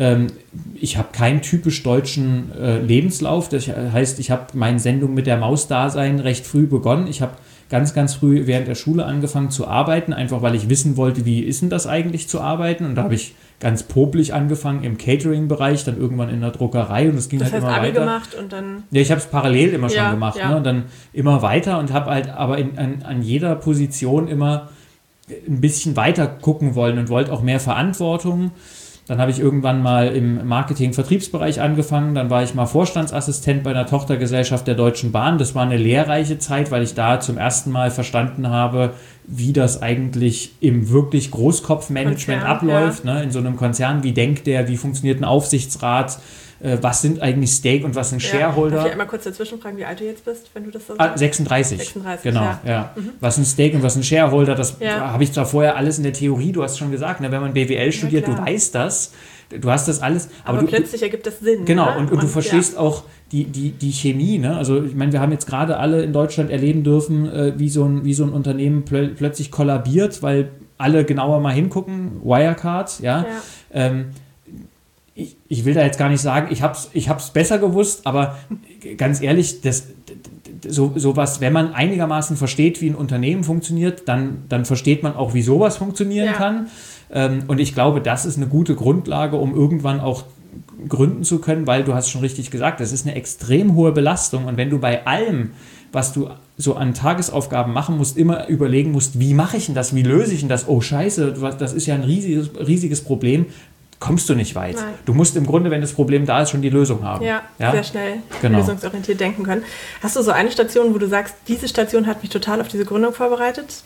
[SPEAKER 2] Ich habe keinen typisch deutschen äh, Lebenslauf. Das heißt, ich habe meine Sendung mit der Maus-Dasein recht früh begonnen. Ich habe ganz, ganz früh während der Schule angefangen zu arbeiten, einfach weil ich wissen wollte, wie ist denn das eigentlich zu arbeiten. Und da habe ich ganz popelig angefangen im Catering-Bereich, dann irgendwann in der Druckerei und es ging
[SPEAKER 1] das
[SPEAKER 2] halt
[SPEAKER 1] heißt,
[SPEAKER 2] immer
[SPEAKER 1] Abi
[SPEAKER 2] weiter.
[SPEAKER 1] Gemacht und dann
[SPEAKER 2] ja, ich habe es parallel immer
[SPEAKER 1] ja,
[SPEAKER 2] schon gemacht.
[SPEAKER 1] Ja.
[SPEAKER 2] Ne? Und dann immer weiter und habe halt aber in, an, an jeder Position immer ein bisschen weiter gucken wollen und wollte auch mehr Verantwortung. Dann habe ich irgendwann mal im Marketing-Vertriebsbereich angefangen. Dann war ich mal Vorstandsassistent bei einer Tochtergesellschaft der Deutschen Bahn. Das war eine lehrreiche Zeit, weil ich da zum ersten Mal verstanden habe, wie das eigentlich im wirklich Großkopfmanagement Konzern, abläuft. Ja. Ne? In so einem Konzern, wie denkt der, wie funktioniert ein Aufsichtsrat, äh, was sind eigentlich Stake und was sind Shareholder.
[SPEAKER 1] Darf ich einmal kurz dazwischen fragen, wie alt du jetzt bist, wenn du das so
[SPEAKER 2] sagst? Ah, sechsunddreißig.
[SPEAKER 1] sechsunddreißig,
[SPEAKER 2] genau.
[SPEAKER 1] Ja.
[SPEAKER 2] Ja. Mhm. Was sind Stake und was sind Shareholder, das
[SPEAKER 1] ja.
[SPEAKER 2] habe ich zwar vorher alles in der Theorie, du hast schon gesagt, ne? Wenn man B W L studiert, ja, du weißt das, du hast das alles.
[SPEAKER 1] Aber, aber du, plötzlich ergibt das Sinn.
[SPEAKER 2] Genau,
[SPEAKER 1] ne?
[SPEAKER 2] und, und, und du verstehst ja. auch die, die, die Chemie. Ne? Also ich meine, wir haben jetzt gerade alle in Deutschland erleben dürfen, äh, wie, so ein, wie so ein Unternehmen plö- plötzlich kollabiert, weil alle genauer mal hingucken, Wirecard, ja. ja. Ähm, ich, ich will da jetzt gar nicht sagen, ich habe es ich hab's besser gewusst, aber ganz ehrlich, das, so, sowas, wenn man einigermaßen versteht, wie ein Unternehmen funktioniert, dann, dann versteht man auch, wie sowas funktionieren ja. kann. Ähm, und ich glaube, das ist eine gute Grundlage, um irgendwann auch gründen zu können, weil du hast schon richtig gesagt, das ist eine extrem hohe Belastung. Und wenn du bei allem, was du so an Tagesaufgaben machen musst, immer überlegen musst, wie mache ich denn das, wie löse ich denn das? Oh Scheiße, das ist ja ein riesiges, riesiges Problem. Kommst du nicht weit. Nein. Du musst im Grunde, wenn das Problem da ist, schon die Lösung haben.
[SPEAKER 1] Ja,
[SPEAKER 2] ja?
[SPEAKER 1] sehr schnell
[SPEAKER 2] genau.
[SPEAKER 1] lösungsorientiert denken können. Hast du so eine Station, wo du sagst, diese Station hat mich total auf diese Gründung vorbereitet?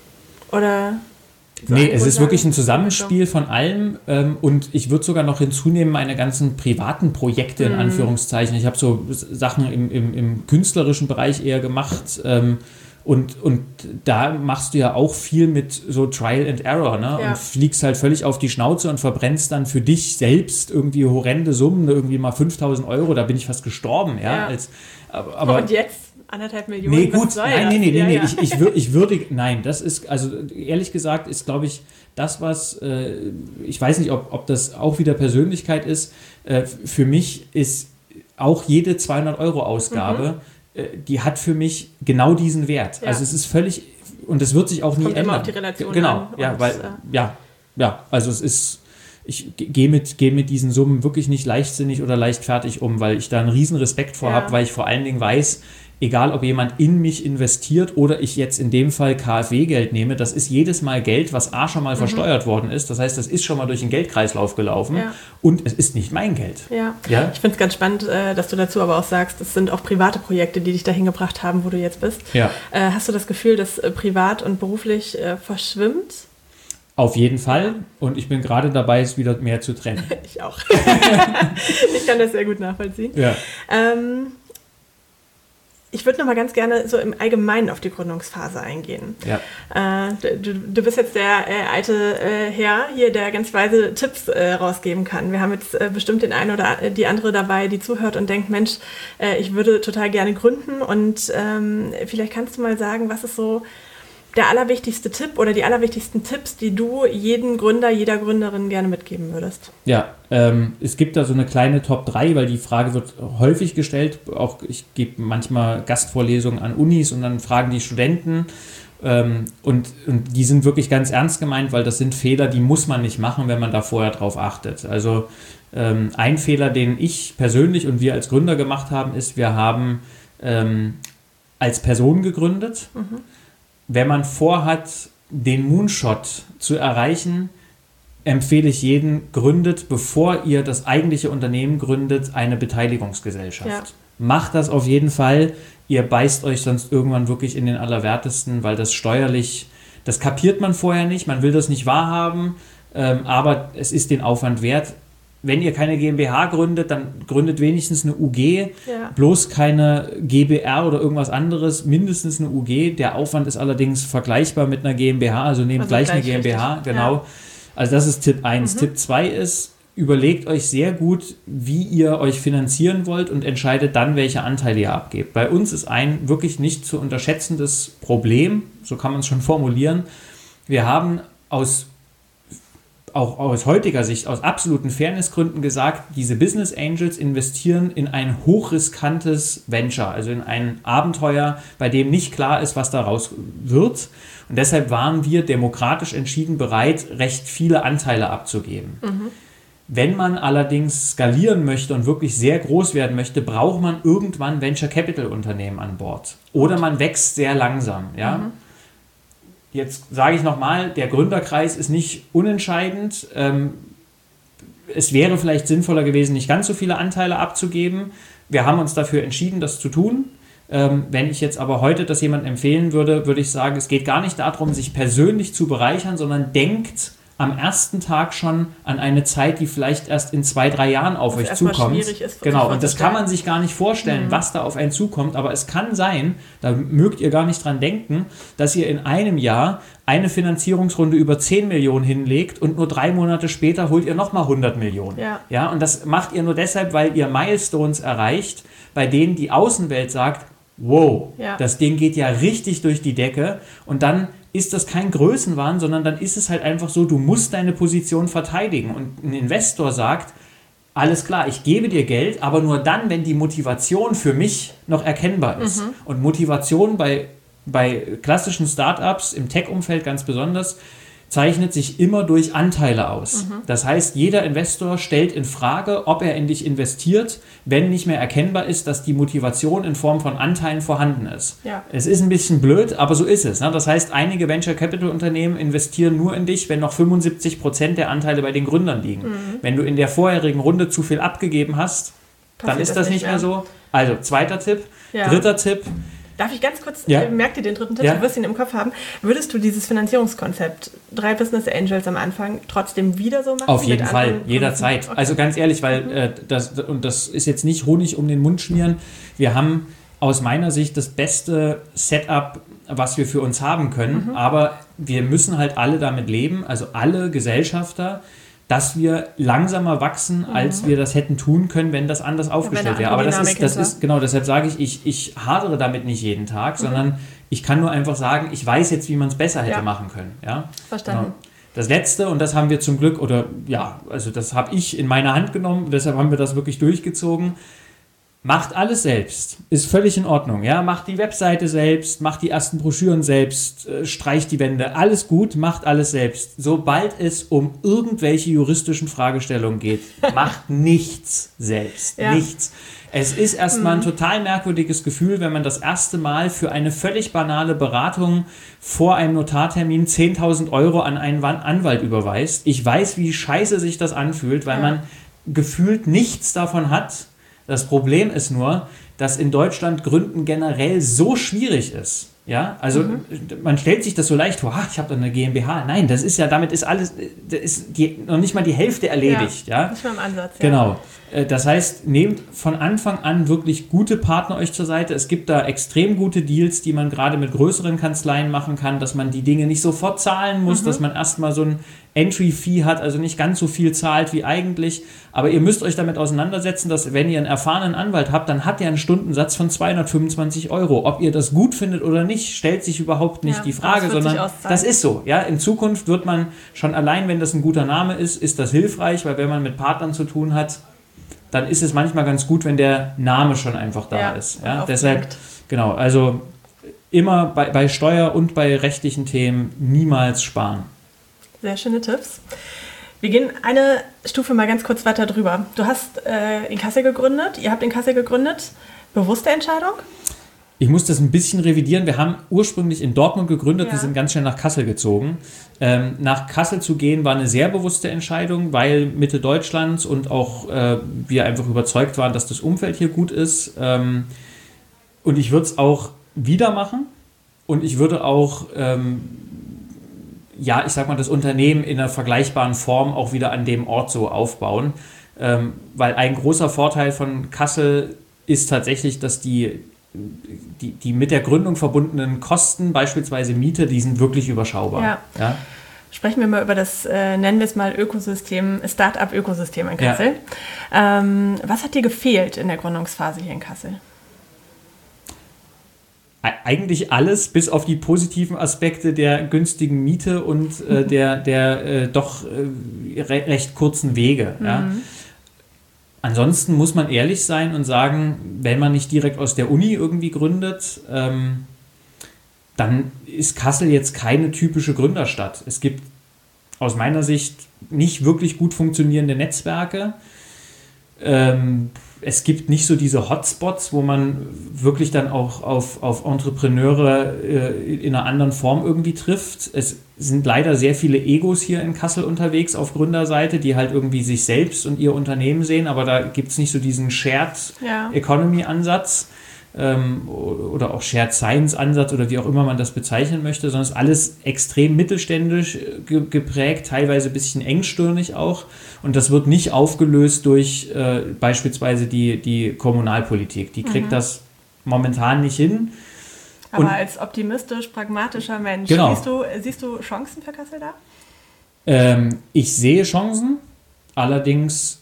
[SPEAKER 1] Oder? So
[SPEAKER 2] nee, es ist wirklich ein Zusammenspiel von allem ähm, und ich würde sogar noch hinzunehmen, meine ganzen privaten Projekte in mm. Anführungszeichen. Ich habe so Sachen im, im, im künstlerischen Bereich eher gemacht, ähm, Und, und da machst du ja auch viel mit so Trial and Error, ne? Ja. Und fliegst halt völlig auf die Schnauze und verbrennst dann für dich selbst irgendwie horrende Summen, irgendwie mal fünftausend Euro, da bin ich fast gestorben, ja.
[SPEAKER 1] ja.
[SPEAKER 2] Als, aber, aber,
[SPEAKER 1] und jetzt anderthalb Millionen?
[SPEAKER 2] Nee, gut, nein, nee, nee, nee,
[SPEAKER 1] ja,
[SPEAKER 2] nee.
[SPEAKER 1] Ja.
[SPEAKER 2] Ich, ich, wür, ich würde, nein, das ist, also ehrlich gesagt, ist, glaube ich, das, was, äh, ich weiß nicht, ob, ob das auch wieder Persönlichkeit ist, äh, für mich ist auch jede zweihundert Euro Ausgabe, mhm. äh, die hat für mich genau diesen Wert. Ja. Also es ist völlig, und das wird sich auch nie
[SPEAKER 1] Kommt
[SPEAKER 2] ändern.
[SPEAKER 1] Immer auf die Relation
[SPEAKER 2] genau,
[SPEAKER 1] an
[SPEAKER 2] ja,
[SPEAKER 1] und,
[SPEAKER 2] weil,
[SPEAKER 1] äh,
[SPEAKER 2] ja, ja, also es ist, ich gehe mit, geh mit diesen Summen wirklich nicht leichtsinnig oder leichtfertig um, weil ich da einen riesen Respekt vor
[SPEAKER 1] ja.
[SPEAKER 2] habe, weil ich vor allen Dingen weiß, egal ob jemand in mich investiert oder ich jetzt in dem Fall K f W-Geld nehme, das ist jedes Mal Geld, was A schon mal mhm. versteuert worden ist. Das heißt, das ist schon mal durch den Geldkreislauf gelaufen ja. und es ist nicht mein Geld.
[SPEAKER 1] Ja, ja? Ich finde es ganz spannend, dass du dazu aber auch sagst, es sind auch private Projekte, die dich dahin gebracht haben, wo du jetzt bist.
[SPEAKER 2] Ja.
[SPEAKER 1] Hast du das Gefühl, dass privat und beruflich verschwimmt?
[SPEAKER 2] Auf jeden Fall. Und ich bin gerade dabei, es wieder mehr zu trennen.
[SPEAKER 1] Ich auch. Ich kann das sehr gut nachvollziehen.
[SPEAKER 2] Ja.
[SPEAKER 1] Ähm, Ich würde noch mal ganz gerne so im Allgemeinen auf die Gründungsphase eingehen.
[SPEAKER 2] Ja.
[SPEAKER 1] Äh, du, du bist jetzt der äh, alte äh, Herr hier, der ganz weise Tipps äh, rausgeben kann. Wir haben jetzt äh, bestimmt den einen oder die andere dabei, die zuhört und denkt, Mensch, äh, ich würde total gerne gründen. Und ähm, vielleicht kannst du mal sagen, was ist so der allerwichtigste Tipp oder die allerwichtigsten Tipps, die du jedem Gründer, jeder Gründerin gerne mitgeben würdest?
[SPEAKER 2] Ja, ähm, es gibt da so eine kleine Top drei, weil die Frage wird häufig gestellt. Auch ich gebe manchmal Gastvorlesungen an Unis und dann fragen die Studenten ähm, und, und die sind wirklich ganz ernst gemeint, weil das sind Fehler, die muss man nicht machen, wenn man da vorher drauf achtet. Also ähm, ein Fehler, den ich persönlich und wir als Gründer gemacht haben, ist, wir haben ähm, als Person gegründet. Mhm. Wenn man vorhat, den Moonshot zu erreichen, empfehle ich jedem, gründet, bevor ihr das eigentliche Unternehmen gründet, eine Beteiligungsgesellschaft. Ja. Macht das auf jeden Fall. Ihr beißt euch sonst irgendwann wirklich in den Allerwertesten, weil das steuerlich, das kapiert man vorher nicht, man will das nicht wahrhaben, ähm, aber es ist den Aufwand wert. Wenn ihr keine GmbH gründet, dann gründet wenigstens eine U G, ja. bloß keine GbR oder irgendwas anderes, mindestens eine U G. Der Aufwand ist allerdings vergleichbar mit einer GmbH, also nehmt also gleich, gleich eine GmbH. Richtig. Genau. Ja. Also das ist Tipp eins. Mhm. Tipp zwei ist, überlegt euch sehr gut, wie ihr euch finanzieren wollt und entscheidet dann, welche Anteile ihr abgebt. Bei uns ist ein wirklich nicht zu unterschätzendes Problem, so kann man es schon formulieren. Wir haben aus auch aus heutiger Sicht, aus absoluten Fairnessgründen gesagt, diese Business Angels investieren in ein hochriskantes Venture, also in ein Abenteuer, bei dem nicht klar ist, was daraus wird. Und deshalb waren wir demokratisch entschieden bereit, recht viele Anteile abzugeben. Mhm. Wenn man allerdings skalieren möchte und wirklich sehr groß werden möchte, braucht man irgendwann Venture Capital Unternehmen an Bord. Oder man wächst sehr langsam, ja. Mhm. Jetzt sage ich nochmal, der Gründerkreis ist nicht unentscheidend. Ähm, es wäre vielleicht sinnvoller gewesen, nicht ganz so viele Anteile abzugeben. Wir haben uns dafür entschieden, das zu tun. Ähm, wenn ich jetzt aber heute das jemandem empfehlen würde, würde ich sagen, es geht gar nicht darum, sich persönlich zu bereichern, sondern denkt am ersten Tag schon an eine Zeit, die vielleicht erst in zwei, drei Jahren auf euch zukommt.
[SPEAKER 1] Ist,
[SPEAKER 2] genau, und das kann man sich gar nicht vorstellen, mhm. was da auf einen zukommt, aber es kann sein, da mögt ihr gar nicht dran denken, dass ihr in einem Jahr eine Finanzierungsrunde über zehn Millionen hinlegt und nur drei Monate später holt ihr nochmal hundert Millionen.
[SPEAKER 1] Ja.
[SPEAKER 2] Ja, und das macht ihr nur deshalb, weil ihr Milestones erreicht, bei denen die Außenwelt sagt, wow, ja. das Ding geht ja richtig durch die Decke und dann ist das kein Größenwahn, sondern dann ist es halt einfach so, du musst deine Position verteidigen. Und ein Investor sagt, alles klar, ich gebe dir Geld, aber nur dann, wenn die Motivation für mich noch erkennbar ist. Mhm. Und Motivation bei, bei klassischen Startups, im Tech-Umfeld ganz besonders, zeichnet sich immer durch Anteile aus. Mhm. Das heißt, jeder Investor stellt in Frage, ob er in dich investiert, wenn nicht mehr erkennbar ist, dass die Motivation in Form von Anteilen vorhanden ist.
[SPEAKER 1] Ja.
[SPEAKER 2] Es ist ein bisschen blöd, aber so ist es. Ne? Das heißt, einige Venture Capital Unternehmen investieren nur in dich, wenn noch fünfundsiebzig Prozent der Anteile bei den Gründern liegen. Mhm. Wenn du in der vorherigen Runde zu viel abgegeben hast, Passiert dann ist das, das nicht mehr, mehr so. Also, zweiter Tipp. Ja. Dritter Tipp.
[SPEAKER 1] Darf ich ganz kurz,
[SPEAKER 2] ja.
[SPEAKER 1] äh, merk dir den dritten Tipp,
[SPEAKER 2] ja.
[SPEAKER 1] du wirst ihn im Kopf haben. Würdest du dieses Finanzierungskonzept, drei Business Angels am Anfang, trotzdem wieder so machen?
[SPEAKER 2] Auf jeden Fall, jederzeit. Okay. Also ganz ehrlich, weil, mhm. äh, das, und das ist jetzt nicht Honig um den Mund schmieren, wir haben aus meiner Sicht das beste Setup, was wir für uns haben können, mhm. aber wir müssen halt alle damit leben, also alle Gesellschafter, dass wir langsamer wachsen, mhm. als wir das hätten tun können, wenn das anders aufgestellt wäre. Aber das ist, das ist, genau, deshalb sage ich, ich, ich hadere damit nicht jeden Tag, mhm. sondern ich kann nur einfach sagen, ich weiß jetzt, wie man es besser hätte ja. machen können. Ja?
[SPEAKER 1] Verstanden.
[SPEAKER 2] Genau. Das Letzte, und das haben wir zum Glück, oder ja, also das habe ich in meine Hand genommen, deshalb haben wir das wirklich durchgezogen. Macht alles selbst. Ist völlig in Ordnung. Ja? Macht die Webseite selbst, macht die ersten Broschüren selbst, äh, streicht die Wände. Alles gut, macht alles selbst. Sobald es um irgendwelche juristischen Fragestellungen geht, macht nichts selbst. Ja. Nichts. Es ist erstmal ein total merkwürdiges Gefühl, wenn man das erste Mal für eine völlig banale Beratung vor einem Notartermin zehntausend Euro an einen Anwalt überweist. Ich weiß, wie scheiße sich das anfühlt, weil ja. man gefühlt nichts davon hat. Das Problem ist nur, dass in Deutschland Gründen generell so schwierig ist. Ja, also mhm. man stellt sich das so leicht vor, ach, ich habe da eine GmbH. Nein, das ist ja, damit ist alles, das ist die, noch nicht mal die Hälfte erledigt. Ja, ja?
[SPEAKER 1] Nicht mal im Ansatz.
[SPEAKER 2] Ja. Genau. Das heißt, nehmt von Anfang an wirklich gute Partner euch zur Seite. Es gibt da extrem gute Deals, die man gerade mit größeren Kanzleien machen kann, dass man die Dinge nicht sofort zahlen muss, mhm. dass man erstmal so ein Entry-Fee hat, also nicht ganz so viel zahlt wie eigentlich. Aber ihr müsst euch damit auseinandersetzen, dass wenn ihr einen erfahrenen Anwalt habt, dann habt ihr einen Stundensatz von zweihundertfünfundzwanzig Euro. Ob ihr das gut findet oder nicht, stellt sich überhaupt nicht ja, die Frage, sondern das ist so. Ja, in Zukunft wird man schon allein, wenn das ein guter Name ist, ist das hilfreich, weil wenn man mit Partnern zu tun hat, dann ist es manchmal ganz gut, wenn der Name schon einfach da ja, ist. Ja, deshalb, genau, also immer bei, bei Steuer- und bei rechtlichen Themen niemals sparen.
[SPEAKER 1] Sehr schöne Tipps. Wir gehen eine Stufe mal ganz kurz weiter drüber. Du hast äh, in Kassel gegründet, ihr habt in Kassel gegründet. Bewusste Entscheidung?
[SPEAKER 2] Ich muss das ein bisschen revidieren. Wir haben ursprünglich in Dortmund gegründet ja. und sind ganz schnell nach Kassel gezogen. Ähm, nach Kassel zu gehen war eine sehr bewusste Entscheidung, weil Mitte Deutschlands und auch äh, wir einfach überzeugt waren, dass das Umfeld hier gut ist. Ähm, und ich würde es auch wieder machen und ich würde auch, ähm, ja, ich sag mal, das Unternehmen in einer vergleichbaren Form auch wieder an dem Ort so aufbauen. Ähm, weil ein großer Vorteil von Kassel ist tatsächlich, dass die Die, die mit der Gründung verbundenen Kosten, beispielsweise Miete, die sind wirklich überschaubar. Ja. Ja?
[SPEAKER 1] Sprechen wir mal über das, äh, nennen wir es mal Ökosystem, Start-up-Ökosystem in Kassel. Ja. Ähm, was hat dir gefehlt in der Gründungsphase hier in Kassel?
[SPEAKER 2] Eigentlich alles, bis auf die positiven Aspekte der günstigen Miete und äh, der, der äh, doch äh, re- recht kurzen Wege. Mhm. Ja? Ansonsten muss man ehrlich sein und sagen, wenn man nicht direkt aus der Uni irgendwie gründet, ähm, dann ist Kassel jetzt keine typische Gründerstadt. Es gibt aus meiner Sicht nicht wirklich gut funktionierende Netzwerke. Ähm, es gibt nicht so diese Hotspots, wo man wirklich dann auch auf, auf Entrepreneure äh, in einer anderen Form irgendwie trifft. Es sind leider sehr viele Egos hier in Kassel unterwegs auf Gründerseite, die halt irgendwie sich selbst und ihr Unternehmen sehen, aber da gibt es nicht so diesen Shared ja. Economy Ansatz ähm, oder auch Shared Science Ansatz oder wie auch immer man das bezeichnen möchte, sondern es ist alles extrem mittelständisch ge- geprägt, teilweise ein bisschen engstirnig auch, und das wird nicht aufgelöst durch äh, beispielsweise die, die Kommunalpolitik. Die kriegt mhm. das momentan nicht hin.
[SPEAKER 1] Aber und, als optimistisch, pragmatischer Mensch,
[SPEAKER 2] genau.
[SPEAKER 1] siehst, du, siehst du Chancen für Kassel da?
[SPEAKER 2] Ähm, ich sehe Chancen, allerdings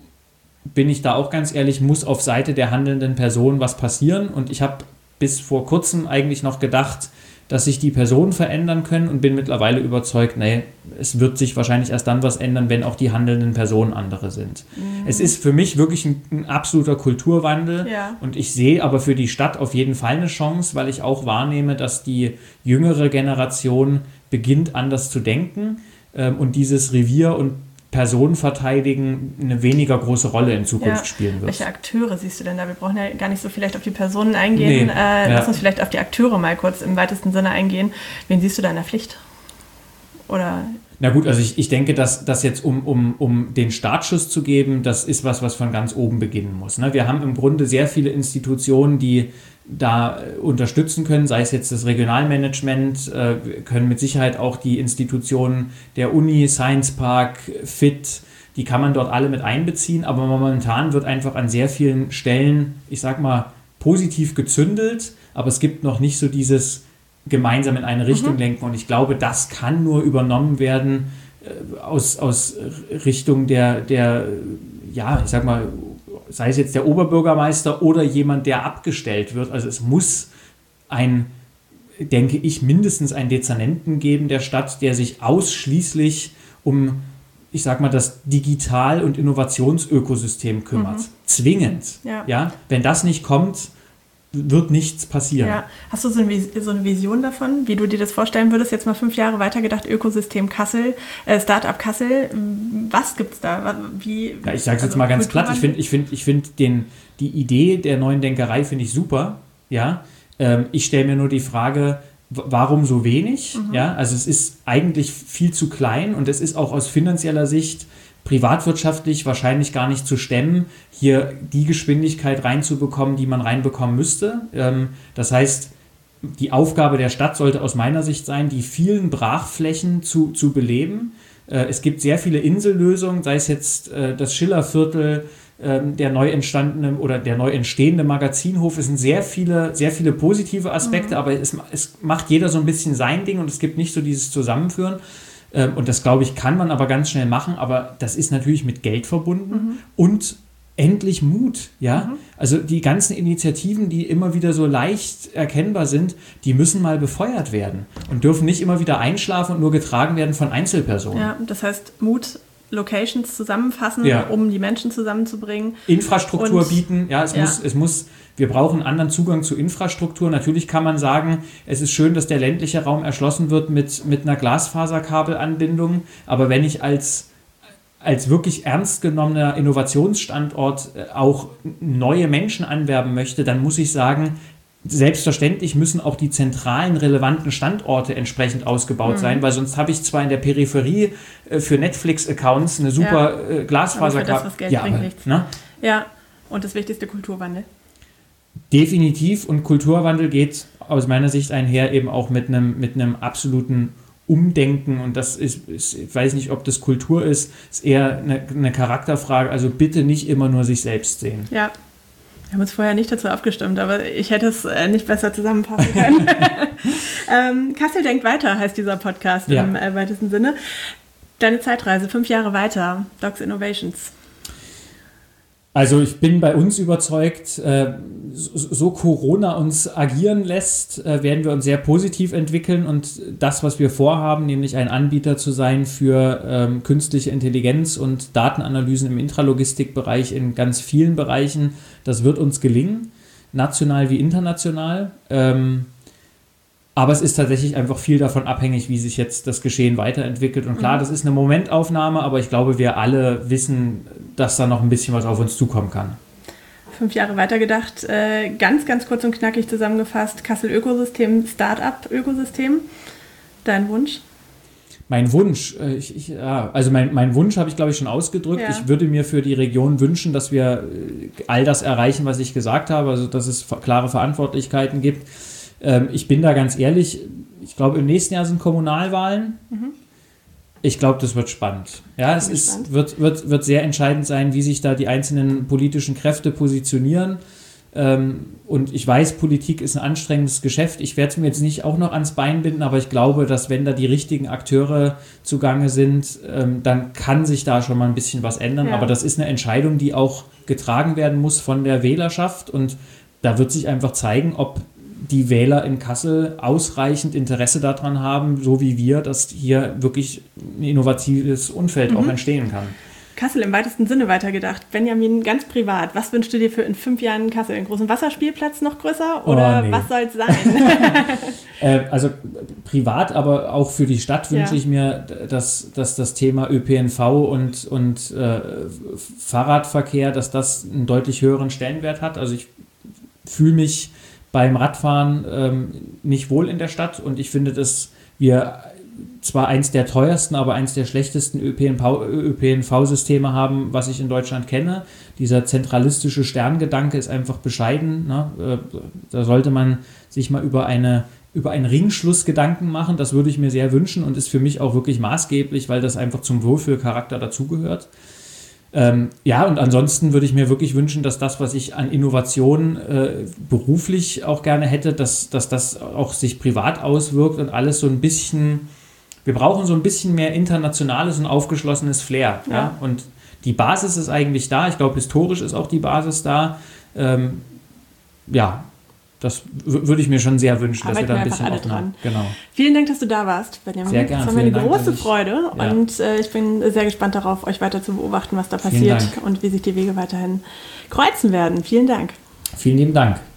[SPEAKER 2] bin ich da auch ganz ehrlich, muss auf Seite der handelnden Person was passieren, und ich habe bis vor kurzem eigentlich noch gedacht, dass sich die Personen verändern können, und bin mittlerweile überzeugt, nee, es wird sich wahrscheinlich erst dann was ändern, wenn auch die handelnden Personen andere sind. Mhm. Es ist für mich wirklich ein, ein absoluter Kulturwandel ja. und ich sehe aber für die Stadt auf jeden Fall eine Chance, weil ich auch wahrnehme, dass die jüngere Generation beginnt anders zu denken ähm, und dieses Revier und Personenverteidigen eine weniger große Rolle in Zukunft ja. spielen wird.
[SPEAKER 1] Welche Akteure siehst du denn da? Wir brauchen ja gar nicht so vielleicht auf die Personen eingehen. Nee. Äh, ja. Lass uns vielleicht auf die Akteure mal kurz im weitesten Sinne eingehen. Wen siehst du da in der Pflicht? Oder...
[SPEAKER 2] Na gut, also ich, ich denke, dass das jetzt, um, um, um den Startschuss zu geben, das ist was, was von ganz oben beginnen muss. Ne? Wir haben im Grunde sehr viele Institutionen, die da unterstützen können, sei es jetzt das Regionalmanagement, äh, können mit Sicherheit auch die Institutionen der Uni, Science Park, F I T, die kann man dort alle mit einbeziehen, aber momentan wird einfach an sehr vielen Stellen, ich sag mal, positiv gezündelt, aber es gibt noch nicht so dieses gemeinsam in eine Richtung mhm. lenken, und ich glaube, das kann nur übernommen werden äh, aus, aus Richtung der, der, ja, ich sag mal, sei es jetzt der Oberbürgermeister oder jemand, der abgestellt wird. Also es muss ein, denke ich, mindestens einen Dezernenten geben der Stadt, der sich ausschließlich um ich sag mal, das Digital- und Innovationsökosystem kümmert. Mhm. Zwingend. Ja. Ja? Wenn das nicht kommt, wird nichts passieren. Ja.
[SPEAKER 1] Hast du so eine, so eine Vision davon, wie du dir das vorstellen würdest? Jetzt mal fünf Jahre weitergedacht, Ökosystem Kassel, äh, Startup Kassel. Was gibt's da? Wie,
[SPEAKER 2] ja, ich sage es also jetzt mal ganz platt. Ich finde ich find, ich find den, die Idee der neuen Denkerei finde ich super. Ja? Ähm, ich stelle mir nur die Frage, warum so wenig? Mhm. Ja? Also es ist eigentlich viel zu klein und es ist auch aus finanzieller Sicht privatwirtschaftlich wahrscheinlich gar nicht zu stemmen, hier die Geschwindigkeit reinzubekommen, die man reinbekommen müsste. Ähm, das heißt, die Aufgabe der Stadt sollte aus meiner Sicht sein, die vielen Brachflächen zu, zu beleben. Äh, es gibt sehr viele Insellösungen, sei es jetzt äh, das Schillerviertel, äh, der neu entstandene oder der neu entstehende Magazinhof. Es sind sehr viele, sehr viele positive Aspekte, mhm. aber es, es macht jeder so ein bisschen sein Ding und es gibt nicht so dieses Zusammenführen. Und das, glaube ich, kann man aber ganz schnell machen, aber das ist natürlich mit Geld verbunden mhm. und endlich Mut. Ja? Mhm. Also die ganzen Initiativen, die immer wieder so leicht erkennbar sind, die müssen mal befeuert werden und dürfen nicht immer wieder einschlafen und nur getragen werden von Einzelpersonen.
[SPEAKER 1] Ja, das heißt Mut, Locations zusammenfassen, ja. um die Menschen zusammenzubringen.
[SPEAKER 2] Infrastruktur und, bieten, ja, es ja. muss, es muss, wir brauchen einen anderen Zugang zu Infrastruktur. Natürlich kann man sagen, es ist schön, dass der ländliche Raum erschlossen wird mit, mit einer Glasfaserkabelanbindung, aber wenn ich als, als wirklich ernst genommener Innovationsstandort auch neue Menschen anwerben möchte, dann muss ich sagen, selbstverständlich müssen auch die zentralen, relevanten Standorte entsprechend ausgebaut mhm. sein, weil sonst habe ich zwar in der Peripherie äh, für Netflix-Accounts eine super ja. äh, Glasfaserkabel.
[SPEAKER 1] Aber für das, was Geld
[SPEAKER 2] ja,
[SPEAKER 1] bringt,
[SPEAKER 2] aber,
[SPEAKER 1] nichts.
[SPEAKER 2] Ne?
[SPEAKER 1] Ja, und das wichtigste, Kulturwandel.
[SPEAKER 2] Definitiv, und Kulturwandel geht aus meiner Sicht einher eben auch mit einem, mit einem absoluten Umdenken, und das ist, ist, ich weiß nicht, ob das Kultur ist, ist eher eine, eine Charakterfrage, also bitte nicht immer nur sich selbst sehen.
[SPEAKER 1] Ja. Wir haben uns vorher nicht dazu abgestimmt, aber ich hätte es äh, nicht besser zusammenfassen können. ähm, Kassel denkt weiter, heißt dieser Podcast ja. im äh, weitesten Sinne. Deine Zeitreise, fünf Jahre weiter, Docs Innovations.
[SPEAKER 2] Also ich bin bei uns überzeugt, äh, so, so Corona uns agieren lässt, äh, werden wir uns sehr positiv entwickeln, und das, was wir vorhaben, nämlich ein Anbieter zu sein für ähm, künstliche Intelligenz und Datenanalysen im Intralogistikbereich in ganz vielen Bereichen, das wird uns gelingen, national wie international. Ähm, aber es ist tatsächlich einfach viel davon abhängig, wie sich jetzt das Geschehen weiterentwickelt. Und klar, das ist eine Momentaufnahme, aber ich glaube, wir alle wissen, dass da noch ein bisschen was auf uns zukommen kann.
[SPEAKER 1] Fünf Jahre weitergedacht, äh, ganz, ganz kurz und knackig zusammengefasst, Kassel Ökosystem, Start-up-Ökosystem. Dein Wunsch?
[SPEAKER 2] Mein Wunsch, äh, ich, ich, ja, also mein, mein Wunsch habe ich, glaube ich, schon ausgedrückt. Ja. Ich würde mir für die Region wünschen, dass wir all das erreichen, was ich gesagt habe, also dass es klare Verantwortlichkeiten gibt. Ich bin da ganz ehrlich, ich glaube, im nächsten Jahr sind Kommunalwahlen. Mhm. Ich glaube, das wird spannend. Ja, es ist, wird, wird, wird sehr entscheidend sein, wie sich da die einzelnen politischen Kräfte positionieren. Und ich weiß, Politik ist ein anstrengendes Geschäft. Ich werde es mir jetzt nicht auch noch ans Bein binden, aber ich glaube, dass wenn da die richtigen Akteure zugange sind, dann kann sich da schon mal ein bisschen was ändern. Ja. Aber das ist eine Entscheidung, die auch getragen werden muss von der Wählerschaft. Und da wird sich einfach zeigen, ob die Wähler in Kassel ausreichend Interesse daran haben, so wie wir, dass hier wirklich ein innovatives Umfeld mhm. auch entstehen kann.
[SPEAKER 1] Kassel im weitesten Sinne weitergedacht. Benjamin, ganz privat, was wünschst du dir für in fünf Jahren in Kassel? Einen großen Wasserspielplatz noch größer oder oh, nee. was soll es sein?
[SPEAKER 2] äh, also privat, aber auch für die Stadt wünsche ja. ich mir, dass, dass das Thema Ö P N V und, und äh, Fahrradverkehr, dass das einen deutlich höheren Stellenwert hat. Also ich fühle mich beim Radfahren ähm, nicht wohl in der Stadt, und ich finde, dass wir zwar eins der teuersten, aber eins der schlechtesten Ö P N V-Systeme haben, was ich in Deutschland kenne. Dieser zentralistische Sterngedanke ist einfach bescheiden. Ne? Äh, da sollte man sich mal über, eine, über einen Ringschluss Gedanken machen. Das würde ich mir sehr wünschen und ist für mich auch wirklich maßgeblich, weil das einfach zum Wohlfühlcharakter dazugehört. Ähm, ja, und ansonsten würde ich mir wirklich wünschen, dass das, was ich an Innovation äh, beruflich auch gerne hätte, dass, dass das auch sich privat auswirkt und alles so ein bisschen, wir brauchen so ein bisschen mehr internationales und aufgeschlossenes Flair. Ja. Ja? Und die Basis ist eigentlich da, ich glaube, historisch ist auch die Basis da. Ähm, ja, das w- würde ich mir schon sehr wünschen,
[SPEAKER 1] Arbeiten
[SPEAKER 2] dass wir da ein
[SPEAKER 1] wir
[SPEAKER 2] bisschen
[SPEAKER 1] einfach alle
[SPEAKER 2] offener-
[SPEAKER 1] dran.
[SPEAKER 2] Genau.
[SPEAKER 1] Vielen Dank, dass du da warst, Benjamin.
[SPEAKER 2] Sehr gerne.
[SPEAKER 1] Das war mir eine
[SPEAKER 2] Vielen Dank,
[SPEAKER 1] große
[SPEAKER 2] dass ich-
[SPEAKER 1] Freude
[SPEAKER 2] Ja.
[SPEAKER 1] und äh, ich bin sehr gespannt darauf, euch weiter zu beobachten, was da
[SPEAKER 2] Vielen
[SPEAKER 1] passiert
[SPEAKER 2] Dank.
[SPEAKER 1] und wie sich die Wege weiterhin kreuzen werden. Vielen Dank.
[SPEAKER 2] Vielen lieben Dank.